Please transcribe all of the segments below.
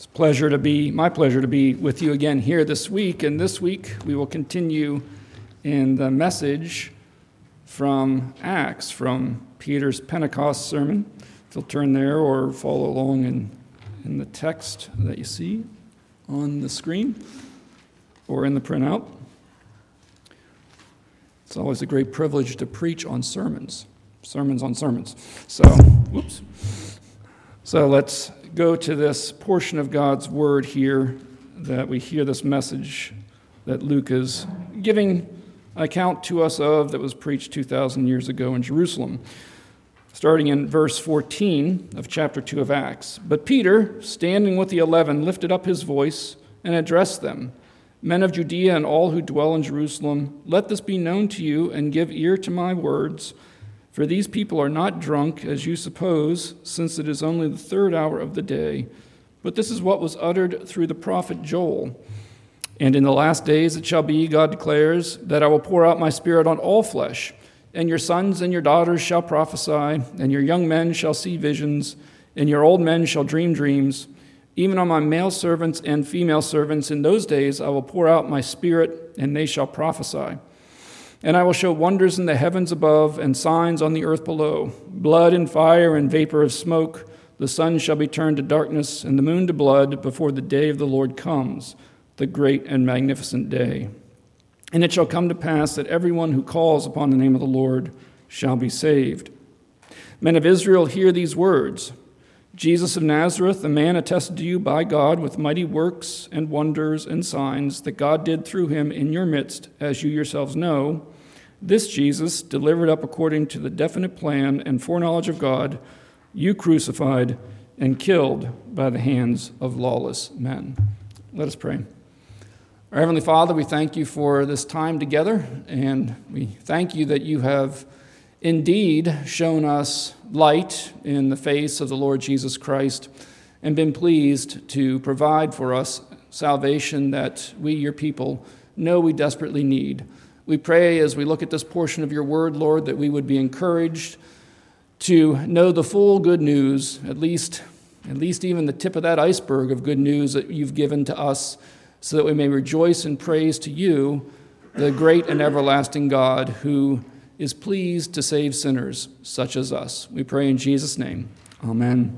My pleasure to be with you again here this week. And this week we will continue in the message from Acts, from Peter's Pentecost sermon. If you'll turn there or follow along in the text that you see on the screen or in the printout. It's always a great privilege to preach on sermons on sermons. So let's go to this portion of God's word here that we hear this message that Luke is giving an account to us of that was preached 2,000 years ago in Jerusalem. Starting in verse 14 of chapter 2 of Acts. But Peter, standing with the 11, lifted up his voice and addressed them. Men of Judea and all who dwell in Jerusalem, let this be known to you and give ear to my words. For these people are not drunk, as you suppose, since it is only the third hour of the day. But this is what was uttered through the prophet Joel. And in the last days it shall be, God declares, that I will pour out my spirit on all flesh, and your sons and your daughters shall prophesy, and your young men shall see visions, and your old men shall dream dreams. Even on my male servants and female servants in those days I will pour out my spirit, and they shall prophesy. And I will show wonders in the heavens above and signs on the earth below, blood and fire and vapor of smoke. The sun shall be turned to darkness and the moon to blood before the day of the Lord comes, the great and magnificent day. And it shall come to pass that everyone who calls upon the name of the Lord shall be saved. Men of Israel, hear these words. Jesus of Nazareth, a man attested to you by God with mighty works and wonders and signs that God did through him in your midst, as you yourselves know. This Jesus, delivered up according to the definite plan and foreknowledge of God, you crucified and killed by the hands of lawless men. Let us pray. Our Heavenly Father, we thank you for this time together, and we thank you that you have indeed shown us light in the face of the Lord Jesus Christ and been pleased to provide for us salvation that we, your people, know we desperately need. We pray as we look at this portion of your word, Lord, that we would be encouraged to know the full good news, at least even the tip of that iceberg of good news that you've given to us, so that we may rejoice and praise to you, the great and everlasting God who is pleased to save sinners such as us. We pray in Jesus' name. Amen.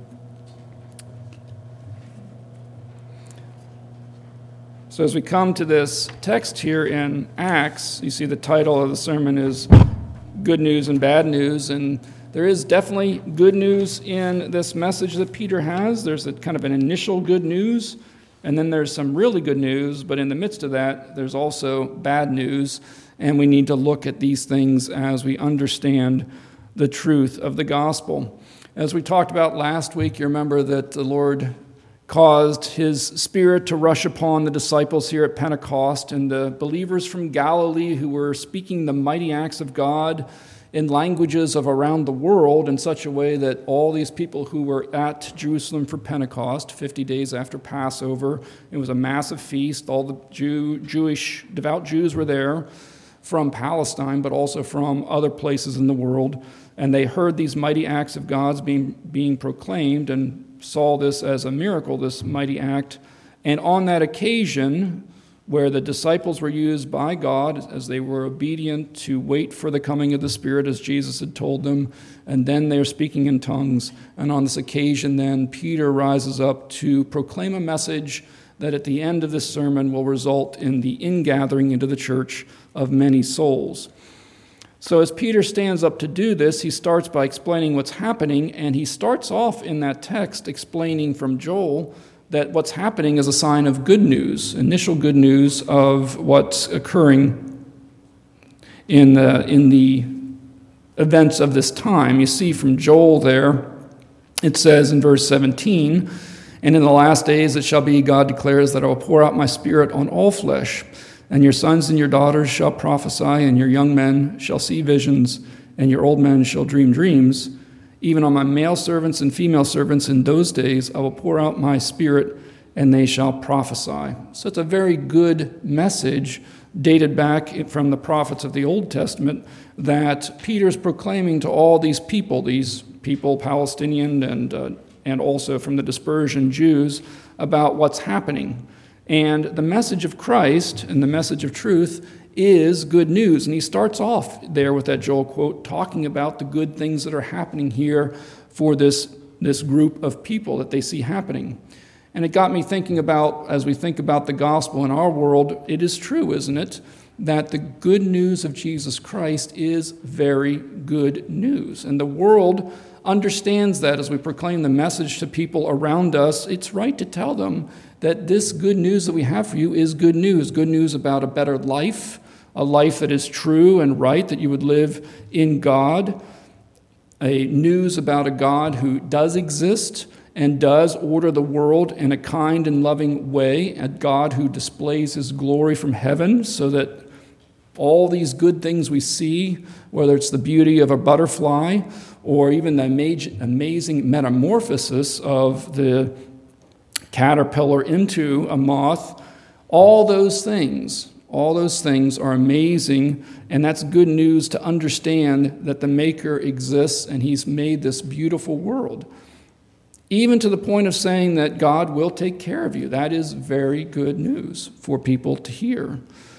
So as we come to this text here in Acts, you see the title of the sermon is Good News and Bad News, and there is definitely good news in this message that Peter has. There's a kind of an initial good news, and then there's some really good news, but in the midst of that, there's also bad news, and we need to look at these things as we understand the truth of the gospel. As we talked about last week, you remember that the Lord caused his spirit to rush upon the disciples here at Pentecost, and the believers from Galilee who were speaking the mighty acts of God in languages of around the world in such a way that all these people who were at Jerusalem for Pentecost, 50 days after Passover, it was a massive feast. All the Jewish devout Jews were there from Palestine, but also from other places in the world, and they heard these mighty acts of God's being proclaimed and saw this as a miracle, this mighty act. And on that occasion, where the disciples were used by God as they were obedient to wait for the coming of the Spirit as Jesus had told them, and then they're speaking in tongues. And on this occasion then, Peter rises up to proclaim a message that at the end of this sermon will result in the ingathering into the church of many souls. So as Peter stands up to do this, he starts by explaining what's happening, and he starts off in that text explaining from Joel that what's happening is a sign of good news, initial good news of what's occurring in the events of this time. You see from Joel there, it says in verse 17, and in the last days it shall be, God declares, that I will pour out my spirit on all flesh, and your sons and your daughters shall prophesy, and your young men shall see visions, and your old men shall dream dreams. Even on my male servants and female servants in those days I will pour out my spirit, and they shall prophesy. So it's a very good message dated back from the prophets of the Old Testament that Peter's proclaiming to all these people, Palestinian and also from the dispersion Jews, about what's happening. And the message of Christ and the message of truth is good news. And he starts off there with that Joel quote, talking about the good things that are happening here for this group of people that they see happening. And it got me thinking about, as we think about the gospel in our world, it is true, isn't it, that the good news of Jesus Christ is very good news. And the world understands that as we proclaim the message to people around us. It's right to tell them that this good news that we have for you is good news about a better life, a life that is true and right, that you would live in God, a news about a God who does exist and does order the world in a kind and loving way, a God who displays his glory from heaven so that all these good things we see, whether it's the beauty of a butterfly or even the amazing metamorphosis of the caterpillar into a moth, all those things are amazing, and that's good news to understand that the Maker exists and he's made this beautiful world. Even to the point of saying that God will take care of you. That is very good news for people to hear.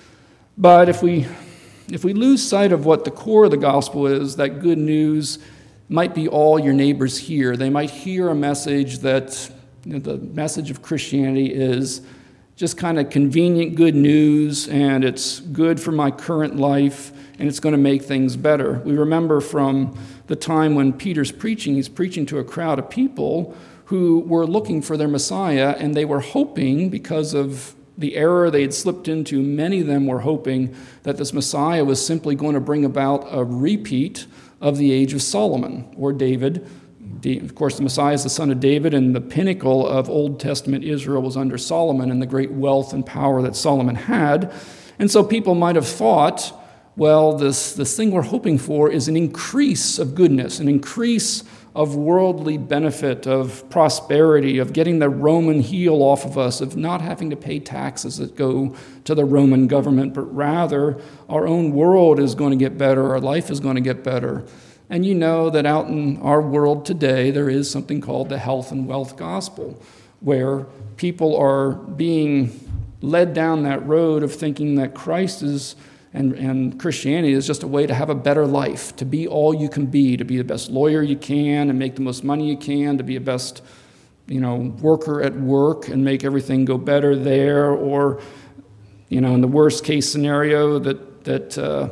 But if we lose sight of what the core of the gospel is, that good news might be all your neighbors hear. They might hear a message that the message of Christianity is just kind of convenient good news, and it's good for my current life, and it's going to make things better. We remember from the time when Peter's preaching, he's preaching to a crowd of people who were looking for their Messiah, and they were hoping, because of the error they had slipped into, many of them were hoping that this Messiah was simply going to bring about a repeat of the age of Solomon or David. Of course, the Messiah is the son of David, and the pinnacle of Old Testament Israel was under Solomon and the great wealth and power that Solomon had. And so people might have thought, well, this thing we're hoping for is an increase of goodness, an increase of worldly benefit, of prosperity, of getting the Roman heel off of us, of not having to pay taxes that go to the Roman government, but rather our own world is going to get better, our life is going to get better. And you know that out in our world today, there is something called the health and wealth gospel, where people are being led down that road of thinking that Christ is and Christianity is just a way to have a better life, to be all you can be, to be the best lawyer you can and make the most money you can, to be a best, worker at work and make everything go better there, or, in the worst case scenario that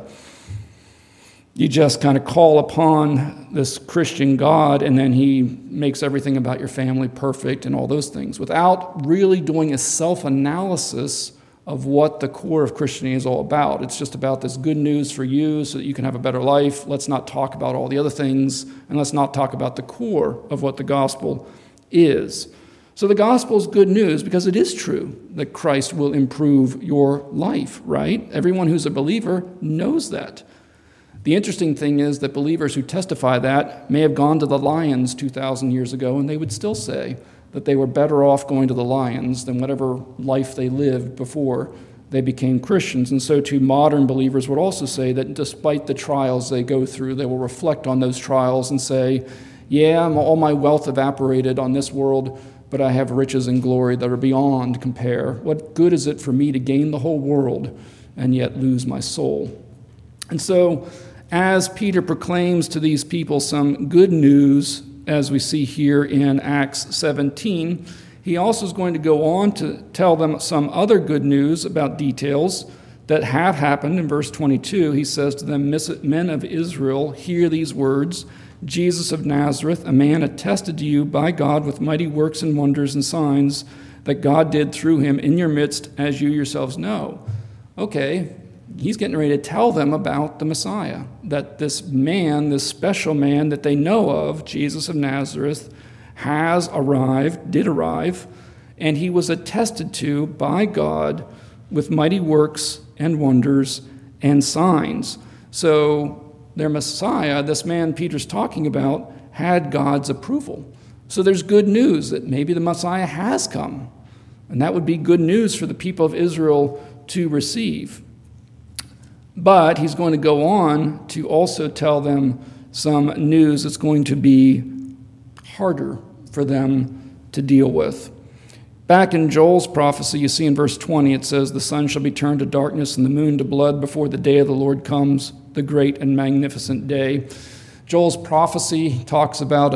you just kind of call upon this Christian God and then he makes everything about your family perfect and all those things, without really doing a self-analysis of what the core of Christianity is all about. It's just about this good news for you so that you can have a better life. Let's not talk about all the other things, and let's not talk about the core of what the gospel is. So the gospel is good news because it is true that Christ will improve your life, right? Everyone who's a believer knows that. The interesting thing is that believers who testify that may have gone to the lions 2,000 years ago, and they would still say that they were better off going to the lions than whatever life they lived before they became Christians. And so too, modern believers would also say that despite the trials they go through, they will reflect on those trials and say, yeah, all my wealth evaporated on this world, but I have riches and glory that are beyond compare. What good is it for me to gain the whole world and yet lose my soul? And so, as Peter proclaims to these people some good news, as we see here in Acts 17, he also is going to go on to tell them some other good news about details that have happened. In verse 22, he says to them, "Men of Israel, hear these words. Jesus of Nazareth, a man attested to you by God with mighty works and wonders and signs that God did through him in your midst, as you yourselves know." Okay, he's getting ready to tell them about the Messiah, that this man, this special man that they know of, Jesus of Nazareth, did arrive, and he was attested to by God with mighty works and wonders and signs. So their Messiah, this man Peter's talking about, had God's approval. So there's good news that maybe the Messiah has come, and that would be good news for the people of Israel to receive. But he's going to go on to also tell them some news that's going to be harder for them to deal with. Back in Joel's prophecy, you see in verse 20, it says, "The sun shall be turned to darkness and the moon to blood before the day of the Lord comes, the great and magnificent day." Joel's prophecy talks about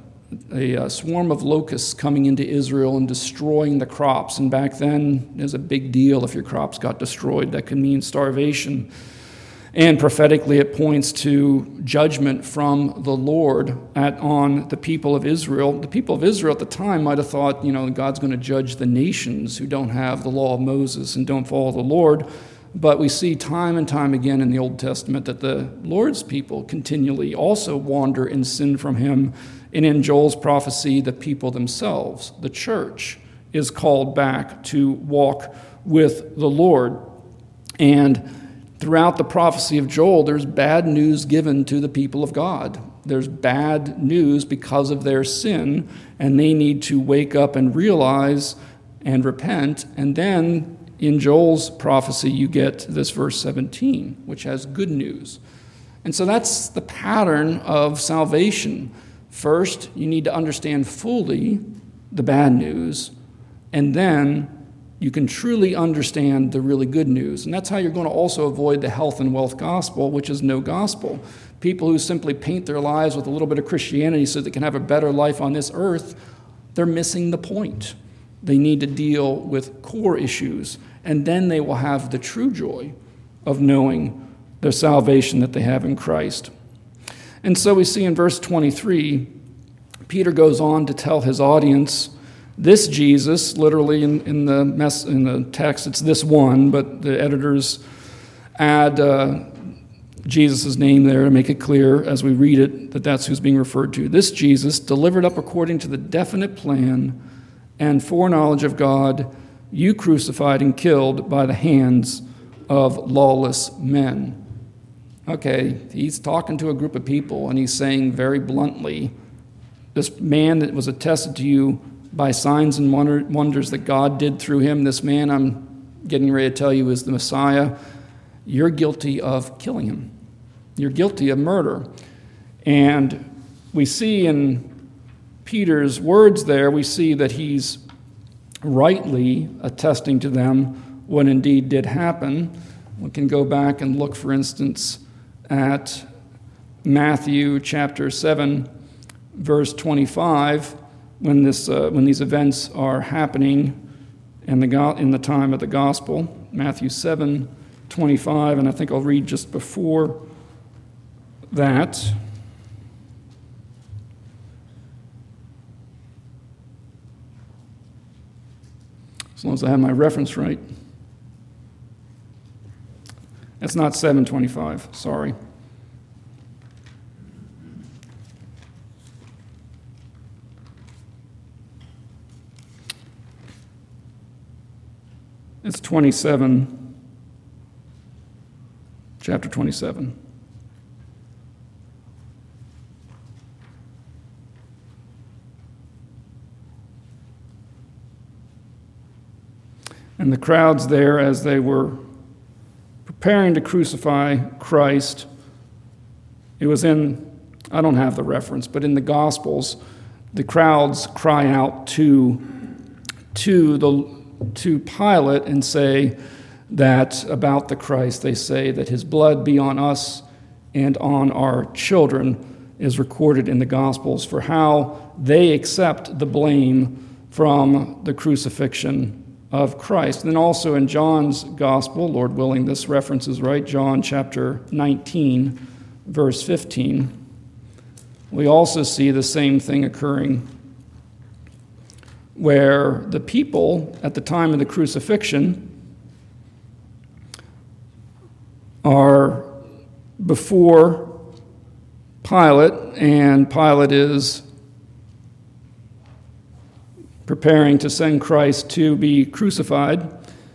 a swarm of locusts coming into Israel and destroying the crops. And back then, it was a big deal if your crops got destroyed. That could mean starvation. And prophetically, it points to judgment from the Lord on the people of Israel. The people of Israel at the time might have thought, God's going to judge the nations who don't have the law of Moses and don't follow the Lord. But we see time and time again in the Old Testament that the Lord's people continually also wander and sin from him. And in Joel's prophecy, the people themselves, the church, is called back to walk with the Lord. And throughout the prophecy of Joel, there's bad news given to the people of God. There's bad news because of their sin, and they need to wake up and realize and repent. And then in Joel's prophecy, you get this verse 17, which has good news. And so that's the pattern of salvation. First, you need to understand fully the bad news, and then you can truly understand the really good news. And that's how you're going to also avoid the health and wealth gospel, which is no gospel. People who simply paint their lives with a little bit of Christianity so they can have a better life on this earth, they're missing the point. They need to deal with core issues, and then they will have the true joy of knowing their salvation that they have in Christ. And so we see in verse 23, Peter goes on to tell his audience, this Jesus, literally in the text, it's this one, but the editors add Jesus' name there to make it clear as we read it that that's who's being referred to. This Jesus, delivered up according to the definite plan and foreknowledge of God, you crucified and killed by the hands of lawless men. Okay, he's talking to a group of people, and he's saying very bluntly, this man that was attested to you by signs and wonders that God did through him, this man I'm getting ready to tell you is the Messiah, you're guilty of killing him. You're guilty of murder. And we see in Peter's words there, we see that he's rightly attesting to them what indeed did happen. We can go back and look, for instance, at Matthew chapter 7, verse 25, when these events are happening in the time of the gospel. Matthew 7, 25, and I think I'll read just before that. As long as I have my reference right. It's not 7:25, sorry. It's 27, chapter 27. And the crowds there, as they were preparing to crucify Christ, it was I don't have the reference, but in the Gospels, the crowds cry out to Pilate and say that about the Christ, they say that his blood be on us and on our children, is recorded in the Gospels for how they accept the blame from the crucifixion of Christ. And then also in John's Gospel, Lord willing, this reference is right, John chapter 19, verse 15, we also see the same thing occurring where the people at the time of the crucifixion are before Pilate, and Pilate is preparing to send Christ to be crucified.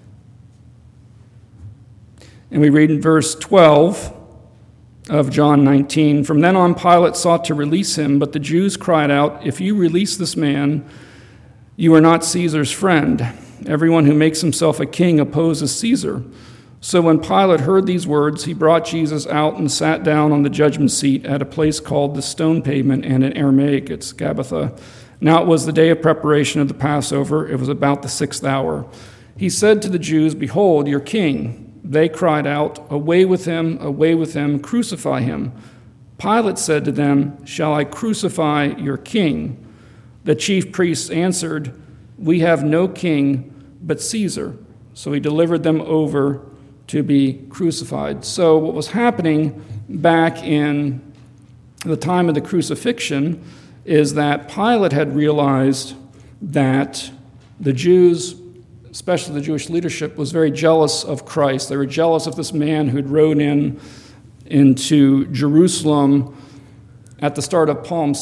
And we read in verse 12 of John 19, "From then on Pilate sought to release him, but the Jews cried out, 'If you release this man, you are not Caesar's friend. Everyone who makes himself a king opposes Caesar.' So when Pilate heard these words, he brought Jesus out and sat down on the judgment seat at a place called the Stone Pavement, and in Aramaic it's Gabbatha. Now it was the day of preparation of the Passover. It was about the 6th hour. He said to the Jews, "Behold, your king." They cried out, away with him, crucify him." Pilate said to them, "Shall I crucify your king?" The chief priests answered, "We have no king but Caesar." So he delivered them over to be crucified. So what was happening back in the time of the crucifixion is that Pilate had realized that the Jews, especially the Jewish leadership, was very jealous of Christ. They were jealous of this man who'd rode into Jerusalem at the start of Palm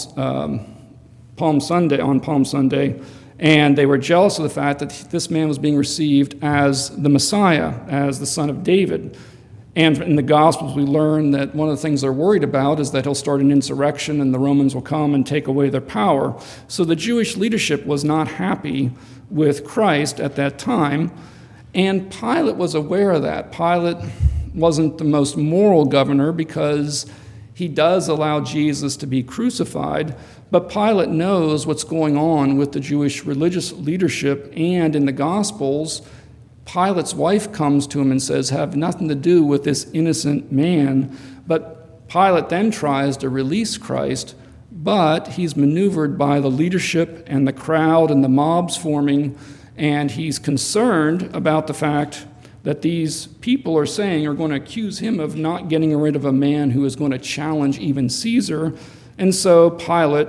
Sunday, and they were jealous of the fact that this man was being received as the Messiah, as the son of David. And in the Gospels, we learn that one of the things they're worried about is that he'll start an insurrection and the Romans will come and take away their power. So the Jewish leadership was not happy with Christ at that time, and Pilate was aware of that. Pilate wasn't the most moral governor because he does allow Jesus to be crucified, but Pilate knows what's going on with the Jewish religious leadership, and in the Gospels, Pilate's wife comes to him and says, "Have nothing to do with this innocent man." But Pilate then tries to release Christ, but he's maneuvered by the leadership and the crowd and the mobs forming, and he's concerned about the fact that these people are going to accuse him of not getting rid of a man who is going to challenge even Caesar. And so Pilate,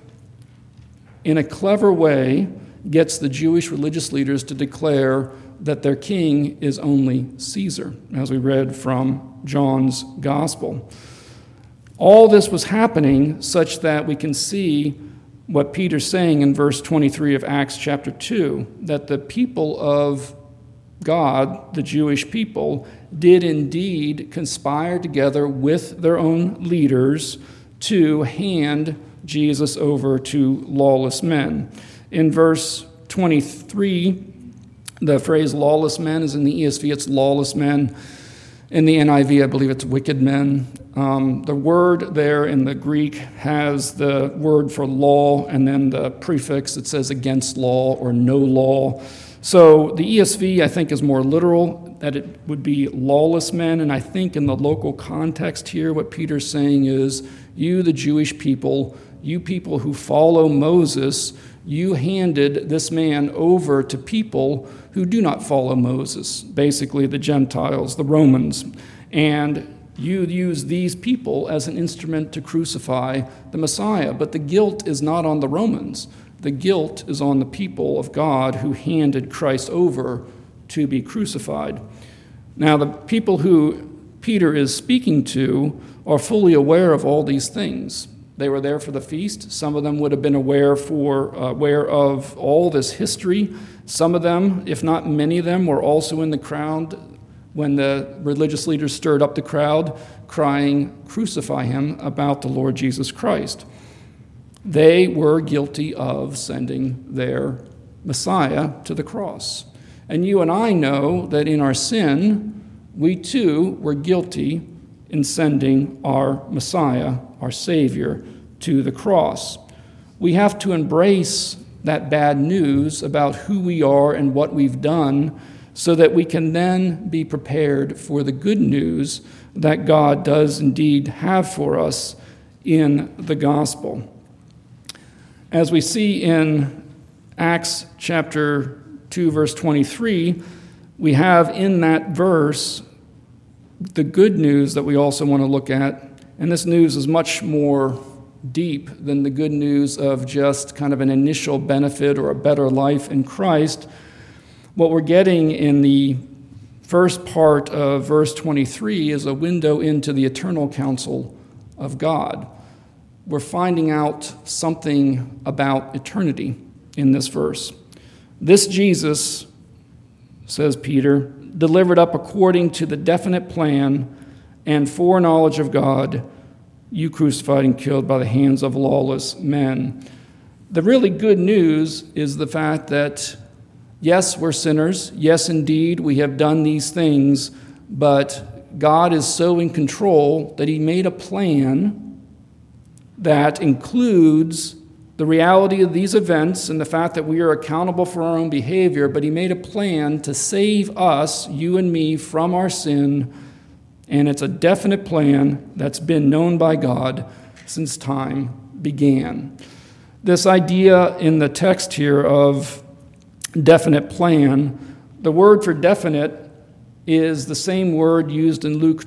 in a clever way, gets the Jewish religious leaders to declare that their king is only Caesar, as we read from John's Gospel. All this was happening such that we can see what Peter's saying in verse 23 of Acts chapter 2, that the people of God, the Jewish people, did indeed conspire together with their own leaders to hand Jesus over to lawless men. In verse 23, the phrase lawless men is in the ESV, it's lawless men. In the NIV, I believe it's wicked men. The word there in the Greek has the word for law and then the prefix that says against law or no law. So the ESV, I think, is more literal, that it would be lawless men. And I think in the local context here, what Peter's saying is, you, the Jewish people, you people who follow Moses, you handed this man over to people who do not follow Moses, basically the Gentiles, the Romans. And you use these people as an instrument to crucify the Messiah. But the guilt is not on the Romans. The guilt is on the people of God who handed Christ over to be crucified. Now, the people who Peter is speaking to are fully aware of all these things. They were there for the feast. Some of them would have been aware of all this history. Some of them, if not many of them, were also in the crowd when the religious leaders stirred up the crowd, crying, "Crucify him," about the Lord Jesus Christ. They were guilty of sending their Messiah to the cross. And you and I know that in our sin, we too were guilty in sending our Messiah, our Savior, to the cross. We have to embrace that bad news about who we are and what we've done so that we can then be prepared for the good news that God does indeed have for us in the gospel. As we see in Acts chapter 2, verse 23, we have in that verse the good news that we also want to look at. And this news is much more deep than the good news of just kind of an initial benefit or a better life in Christ. What we're getting in the first part of verse 23 is a window into the eternal counsel of God. We're finding out something about eternity in this verse. This Jesus, says Peter, delivered up according to the definite plan and foreknowledge of God, you crucified and killed by the hands of lawless men. The really good news is the fact that, yes, we're sinners. Yes, indeed, we have done these things, but God is so in control that he made a plan that includes the reality of these events and the fact that we are accountable for our own behavior, but he made a plan to save us, you and me, from our sin, and it's a definite plan that's been known by God since time began. This idea in the text here of definite plan, the word for definite is the same word used in Luke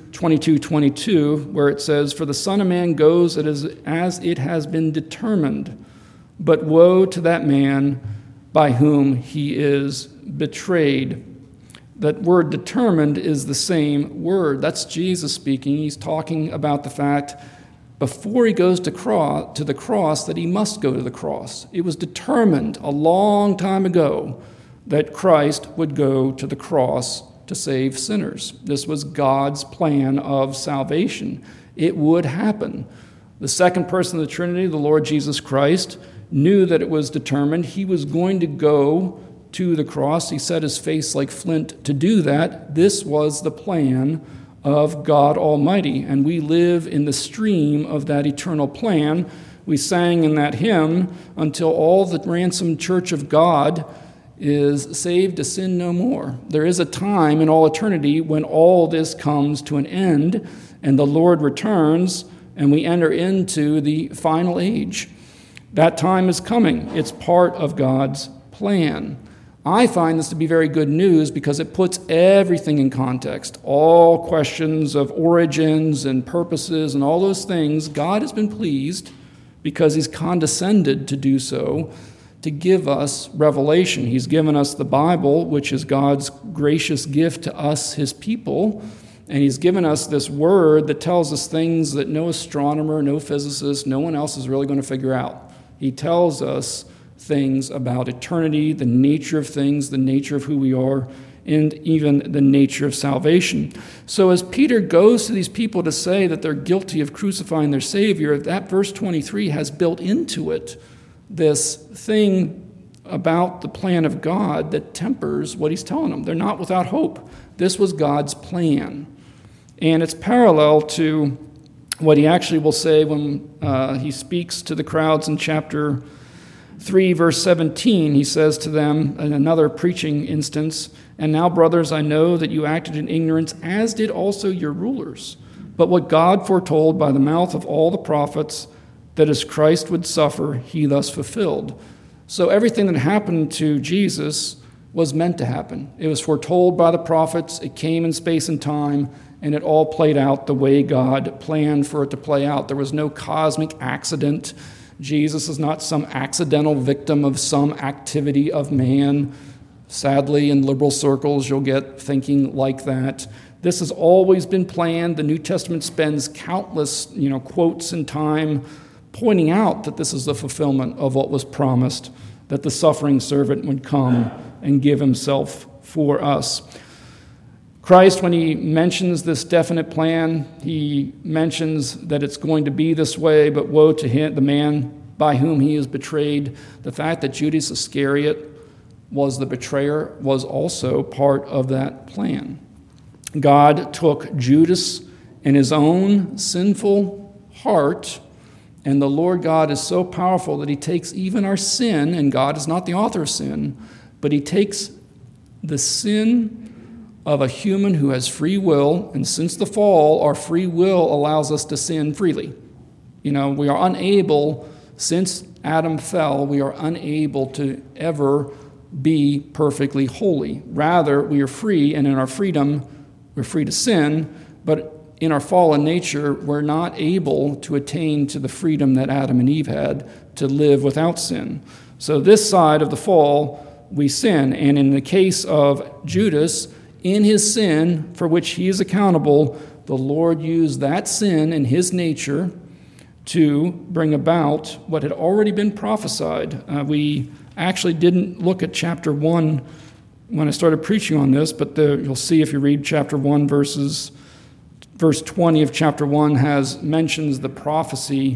22:22, where it says, "For the Son of Man goes as it has been determined, but woe to that man by whom he is betrayed." That word determined is the same word. That's Jesus speaking. He's talking about the fact before he goes to the cross that he must go to the cross. It was determined a long time ago that Christ would go to the cross to save sinners. This was God's plan of salvation. It would happen. The second person of the Trinity, the Lord Jesus Christ, knew that it was determined. He was going to go to the cross. He set his face like flint to do that. This was the plan of God Almighty, and we live in the stream of that eternal plan. We sang in that hymn, "Until all the ransomed church of God is saved to sin no more." There is a time in all eternity when all this comes to an end and the Lord returns and we enter into the final age. That time is coming. It's part of God's plan. I find this to be very good news because it puts everything in context. All questions of origins and purposes and all those things, God has been pleased because he's condescended to do so, to give us revelation. He's given us the Bible, which is God's gracious gift to us, his people, and he's given us this word that tells us things that no astronomer, no physicist, no one else is really going to figure out. He tells us things about eternity, the nature of things, the nature of who we are, and even the nature of salvation. So as Peter goes to these people to say that they're guilty of crucifying their Savior, that verse 23 has built into it this thing about the plan of God that tempers what he's telling them. They're not without hope. This was God's plan. And it's parallel to what he actually will say when he speaks to the crowds in chapter 3, verse 17. He says to them, in another preaching instance, "And now, brothers, I know that you acted in ignorance, as did also your rulers. But what God foretold by the mouth of all the prophets, that as Christ would suffer, he thus fulfilled." So everything that happened to Jesus was meant to happen. It was foretold by the prophets. It came in space and time, and it all played out the way God planned for it to play out. There was no cosmic accident. Jesus is not some accidental victim of some activity of man. Sadly, in liberal circles, you'll get thinking like that. This has always been planned. The New Testament spends countless, quotes in time pointing out that this is the fulfillment of what was promised, that the suffering servant would come and give himself for us. Christ, when he mentions this definite plan, he mentions that it's going to be this way, but woe to him, the man by whom he is betrayed. The fact that Judas Iscariot was the betrayer was also part of that plan. God took Judas in his own sinful heart, and the Lord God is so powerful that he takes even our sin, and God is not the author of sin, but he takes the sin of a human who has free will, and since the fall, our free will allows us to sin freely. We are unable, since Adam fell, we are unable to ever be perfectly holy. Rather, we are free, and in our freedom, we're free to sin, but in our fallen nature, we're not able to attain to the freedom that Adam and Eve had to live without sin. So this side of the fall, we sin, and in the case of Judas, in his sin, for which he is accountable, the Lord used that sin in his nature to bring about what had already been prophesied. We actually didn't look at chapter 1 when I started preaching on this, but you'll see if you read chapter 1, verse 20 of chapter 1 mentions the prophecy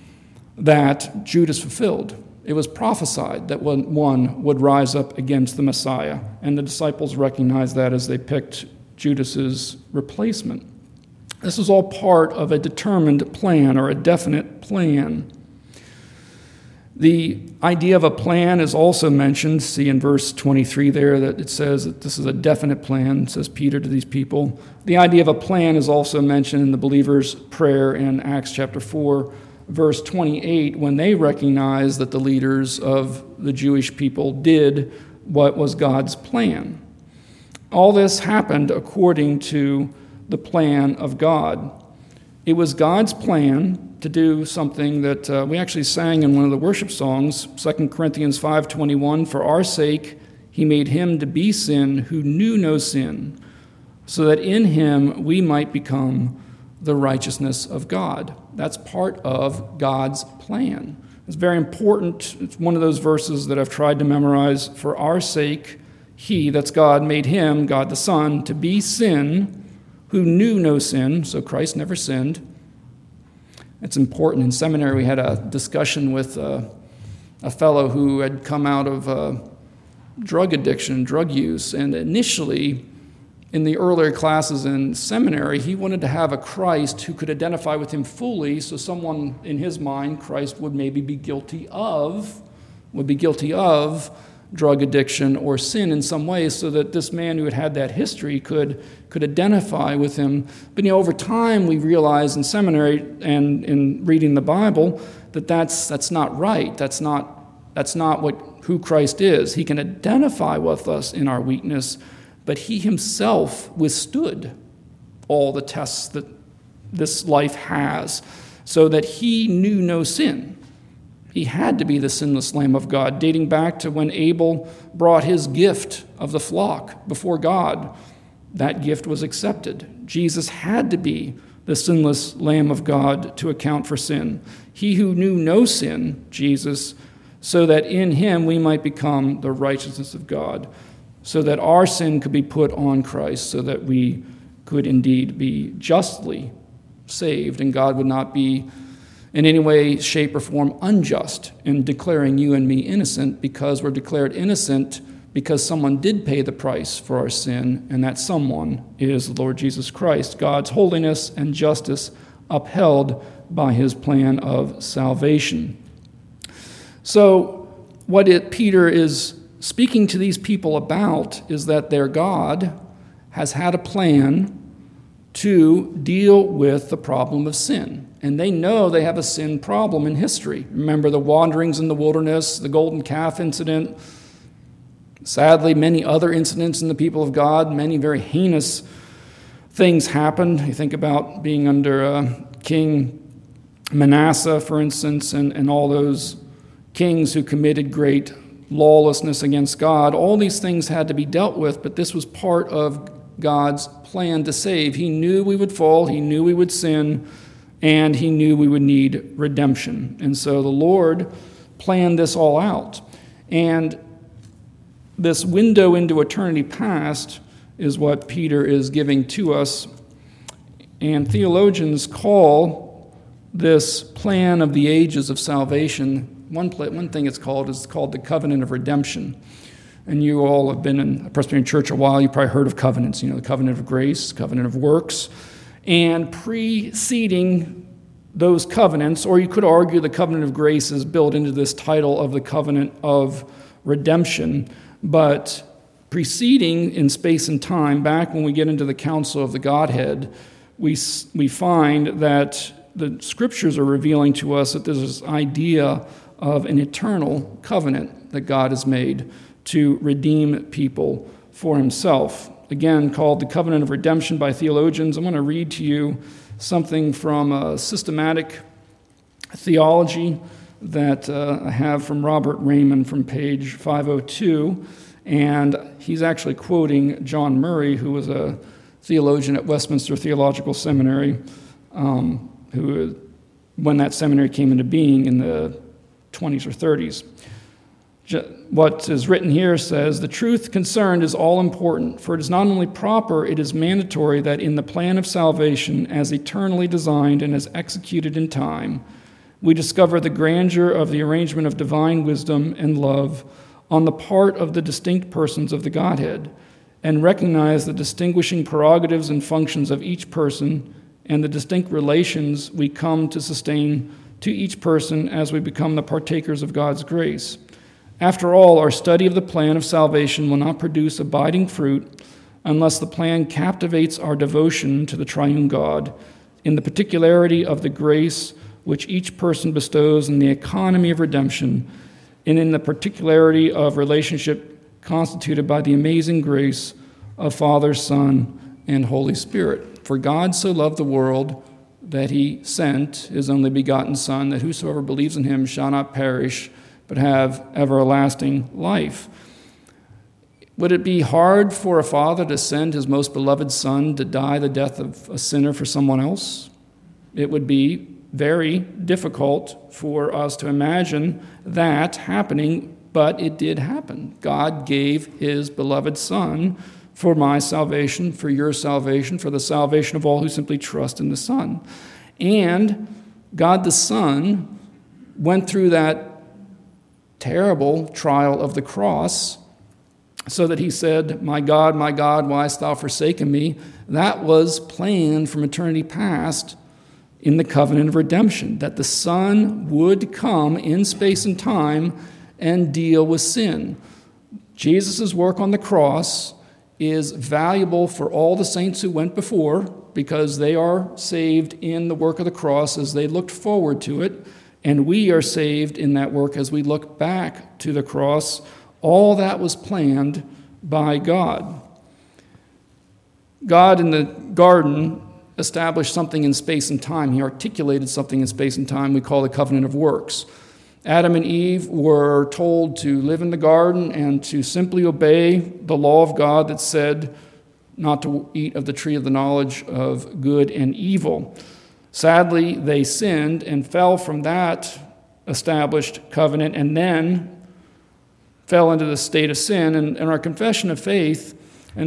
that Judas fulfilled. It was prophesied that one would rise up against the Messiah, and the disciples recognized that as they picked Judas's replacement. This is all part of a determined plan or a definite plan. The idea of a plan is also mentioned. See in verse 23 there that it says that this is a definite plan, says Peter to these people. The idea of a plan is also mentioned in the believers' prayer in Acts chapter 4, verse 28, when they recognized that the leaders of the Jewish people did what was God's plan. All this happened according to the plan of God. It was God's plan to do something that we actually sang in one of the worship songs, 2 Corinthians 5:21, "For our sake he made him to be sin who knew no sin, so that in him we might become the righteousness of God." That's part of God's plan. It's very important. It's one of those verses that I've tried to memorize. For our sake, he, that's God, made him, God the Son, to be sin who knew no sin, so Christ never sinned. It's important. In seminary, we had a discussion with a fellow who had come out of drug addiction, drug use, and initially, in the earlier classes in seminary, he wanted to have a Christ who could identify with him fully, so someone in his mind, Christ would maybe be guilty of drug addiction or sin in some way, so that this man who had had that history could identify with him. But over time we realized in seminary and in reading the Bible that that's not right. That's not who Christ is. He can identify with us in our weakness, but he himself withstood all the tests that this life has, so that he knew no sin. He had to be the sinless Lamb of God, dating back to when Abel brought his gift of the flock before God. That gift was accepted. Jesus had to be the sinless Lamb of God to account for sin. He who knew no sin, Jesus, so that in him we might become the righteousness of God, so that our sin could be put on Christ, so that we could indeed be justly saved, and God would not be in any way, shape, or form unjust in declaring you and me innocent, because we're declared innocent because someone did pay the price for our sin, and that someone is the Lord Jesus Christ, God's holiness and justice upheld by his plan of salvation. So what Peter is speaking to these people about is that their God has had a plan to deal with the problem of sin. And they know they have a sin problem in history. Remember the wanderings in the wilderness, the golden calf incident, sadly, many other incidents in the people of God, many very heinous things happened. You think about being under King Manasseh, for instance, and all those kings who committed great lawlessness against God. All these things had to be dealt with, but this was part of God's plan to save. He knew we would fall, he knew we would sin, and he knew we would need redemption. And so the Lord planned this all out. And this window into eternity past is what Peter is giving to us. And theologians call this plan of the ages of salvation, one thing it's called the covenant of redemption. And you all have been in a Presbyterian church a while. You've probably heard of covenants, the covenant of grace, covenant of works. And preceding those covenants, or you could argue the covenant of grace is built into this title of the covenant of redemption, but preceding in space and time, back when we get into the counsel of the Godhead, we find that the scriptures are revealing to us that there's this idea of an eternal covenant that God has made to redeem people for himself. Again, called the covenant of redemption by theologians. I'm going to read to you something from a systematic theology that I have from Robert Raymond from page 502. And he's actually quoting John Murray, who was a theologian at Westminster Theological Seminary, who, when that seminary came into being in the 20s or 30s. What is written here says, "The truth concerned is all important, for it is not only proper, it is mandatory that in the plan of salvation, as eternally designed and as executed in time, we discover the grandeur of the arrangement of divine wisdom and love on the part of the distinct persons of the Godhead, and recognize the distinguishing prerogatives and functions of each person and the distinct relations we come to sustain to each person as we become the partakers of God's grace. After all, our study of the plan of salvation will not produce abiding fruit unless the plan captivates our devotion to the triune God in the particularity of the grace which each person bestows in the economy of redemption, and in the particularity of relationship constituted by the amazing grace of Father, Son, and Holy Spirit. For God so loved the world that he sent his only begotten Son, that whosoever believes in him shall not perish, but have everlasting life. Would it be hard for a father to send his most beloved son to die the death of a sinner for someone else? It would be very difficult for us to imagine that happening, but it did happen. God gave his beloved Son for my salvation, for your salvation, for the salvation of all who simply trust in the Son. And God the Son went through that terrible trial of the cross so that he said, my God, why hast thou forsaken me? That was planned from eternity past in the covenant of redemption, that the Son would come in space and time and deal with sin. Jesus' work on the cross is valuable for all the saints who went before because they are saved in the work of the cross as they looked forward to it, and we are saved in that work as we look back to the cross. All that was planned by God. God in the garden established something in space and time. He articulated something in space and time we call the covenant of works. Adam and Eve were told to live in the garden and to simply obey the law of God that said not to eat of the tree of the knowledge of good and evil. Sadly, they sinned and fell from that established covenant and then fell into the state of sin. And in our confession of faith, in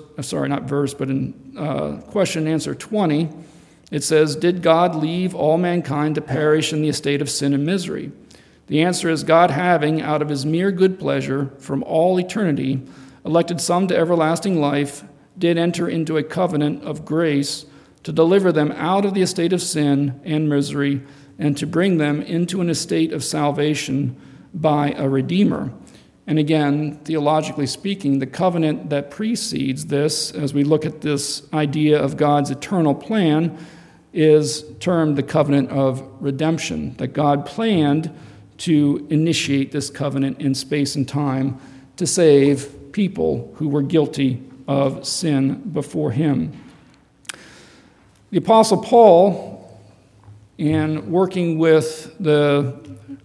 question and answer 20, it says, did God leave all mankind to perish in the estate of sin and misery? The answer is God, having, out of his mere good pleasure from all eternity, elected some to everlasting life, did enter into a covenant of grace to deliver them out of the estate of sin and misery and to bring them into an estate of salvation by a Redeemer. And again, theologically speaking, the covenant that precedes this, as we look at this idea of God's eternal plan, is termed the covenant of redemption, that God planned to initiate this covenant in space and time to save people who were guilty of sin before him. The Apostle Paul, in working with the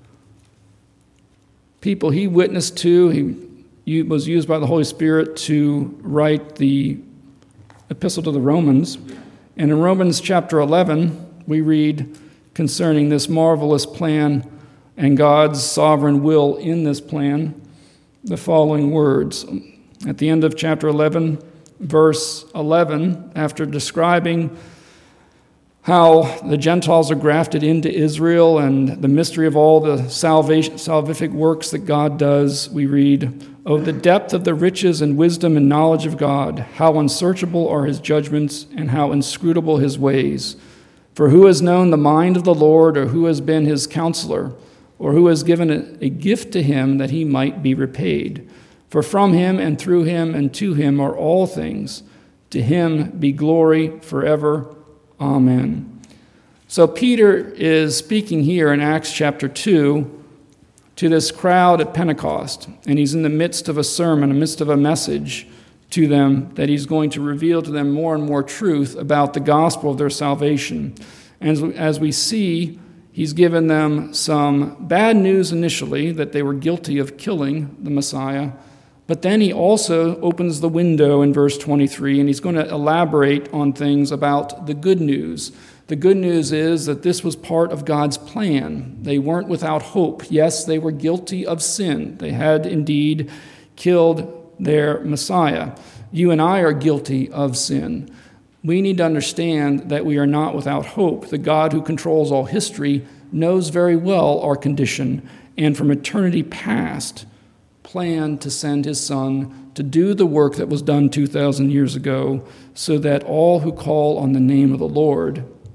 people he witnessed to, he was used by the Holy Spirit to write the epistle to the Romans. And in Romans chapter 11, we read concerning this marvelous plan and God's sovereign will in this plan, the following words. At the end of chapter 11, verse 11, after describing how the Gentiles are grafted into Israel and the mystery of all the salvific works that God does, we read, "Oh, the depth of the riches and wisdom and knowledge of God, how unsearchable are his judgments and how inscrutable his ways. For who has known the mind of the Lord, or who has been his counselor, or who has given a gift to him that he might be repaid? For from him and through him and to him are all things. To him be glory forever. Amen." So Peter is speaking here in Acts chapter 2 to this crowd at Pentecost, and he's in the midst of a sermon, in the midst of a message to them that he's going to reveal to them more and more truth about the gospel of their salvation. And as we see, he's given them some bad news initially, that they were guilty of killing the Messiah. But then he also opens the window in verse 23, and he's going to elaborate on things about the good news. The good news is that this was part of God's plan. They weren't without hope. Yes, they were guilty of sin. They had indeed killed their Messiah. You and I are guilty of sin. We need to understand that we are not without hope. The God who controls all history knows very well our condition, and from eternity past planned to send his Son to do the work that was done 2,000 years ago, so that all who call on the name of the Lord,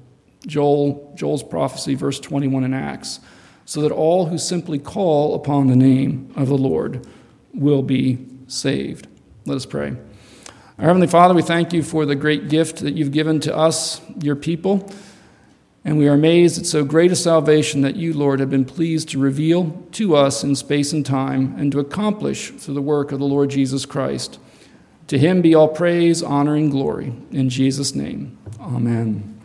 Joel's prophecy, verse 21 in Acts, so that all who simply call upon the name of the Lord will be saved. Let us pray. Our Heavenly Father, we thank you for the great gift that you've given to us, your people, and we are amazed at so great a salvation that you, Lord, have been pleased to reveal to us in space and time and to accomplish through the work of the Lord Jesus Christ. To him be all praise, honor, and glory. In Jesus' name, amen.